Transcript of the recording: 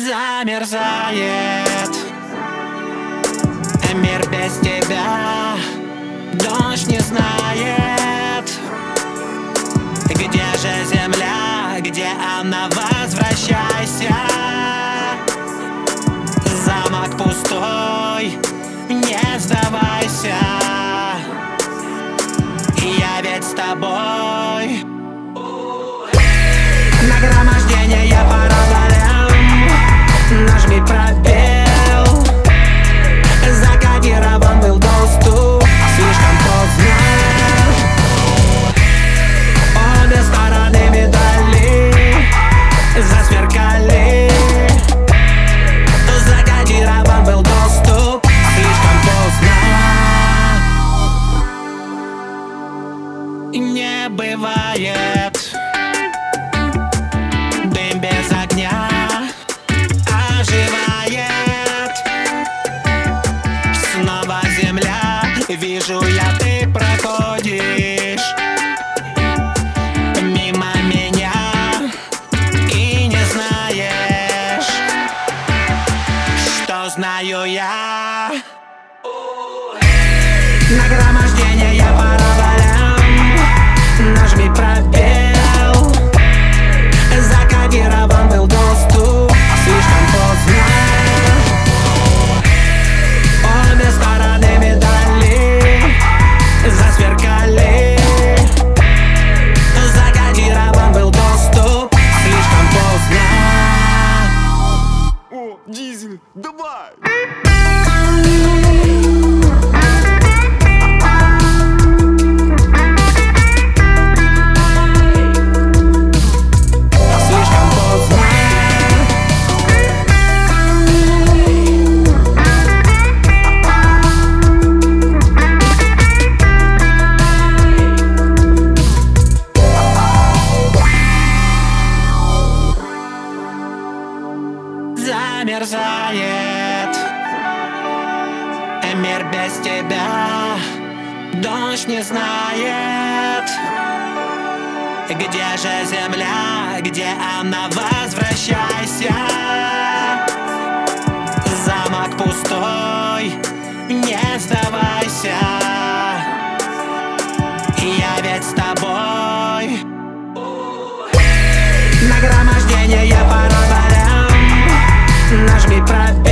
Замерзает мир без тебя, дождь не знает, где же земля, где она, возвращайся. Замок пустой, не сдавайся, я ведь с тобой. Нагромождение паролем, нажми пробел. Закодирован был доступ, слишком поздно. Обе стороны медали засверкали. Закодирован был доступ, слишком поздно. Не бывает дым без огня, оживает снова земля. Вижу я, ты проходишь мимо меня и не знаешь, что знаю я. Нагромождение паролем, нажми пробел. Закодирован был доступ, слишком поздно. Обе стороны медали засверкали. Закодирован был доступ, слишком поздно. О, Дизель, давай! Замерзает мир без тебя, дождь не знает, где же земля, где она, возвращайся. Замок пустой, не сдавайся, я ведь с тобой. Нагромождение паролем, нажми пробел.